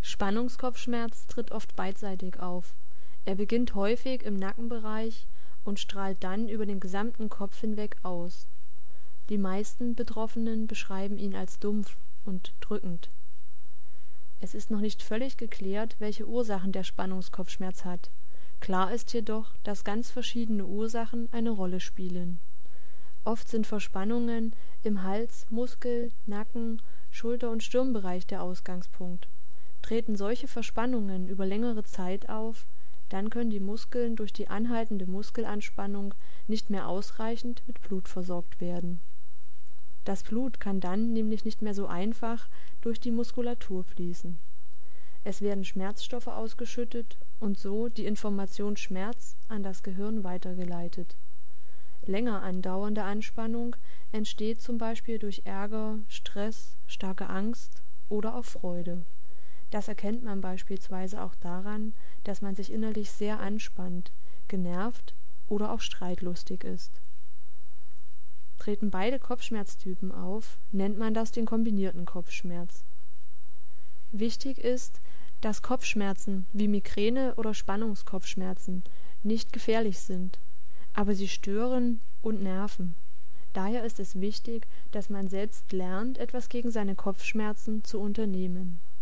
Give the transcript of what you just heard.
Spannungskopfschmerz tritt oft beidseitig auf. Er beginnt häufig im Nackenbereich und strahlt dann über den gesamten Kopf hinweg aus. Die meisten Betroffenen beschreiben ihn als dumpf und drückend. Es ist noch nicht völlig geklärt, welche Ursachen der Spannungskopfschmerz hat. Klar ist jedoch, dass ganz verschiedene Ursachen eine Rolle spielen. Oft sind Verspannungen im Hals-, Muskel-, Nacken-, Schulter- und Stirnbereich der Ausgangspunkt. Treten solche Verspannungen über längere Zeit auf, dann können die Muskeln durch die anhaltende Muskelanspannung nicht mehr ausreichend mit Blut versorgt werden. Das Blut kann dann nämlich nicht mehr so einfach durch die Muskulatur fließen. Es werden Schmerzstoffe ausgeschüttet und so die Information Schmerz an das Gehirn weitergeleitet. Länger andauernde Anspannung entsteht zum Beispiel durch Ärger, Stress, starke Angst oder auch Freude. Das erkennt man beispielsweise auch daran, dass man sich innerlich sehr anspannt, genervt oder auch streitlustig ist. Treten beide Kopfschmerztypen auf, nennt man das den kombinierten Kopfschmerz. Wichtig ist, dass Kopfschmerzen wie Migräne oder Spannungskopfschmerzen nicht gefährlich sind, aber sie stören und nerven. Daher ist es wichtig, dass man selbst lernt, etwas gegen seine Kopfschmerzen zu unternehmen.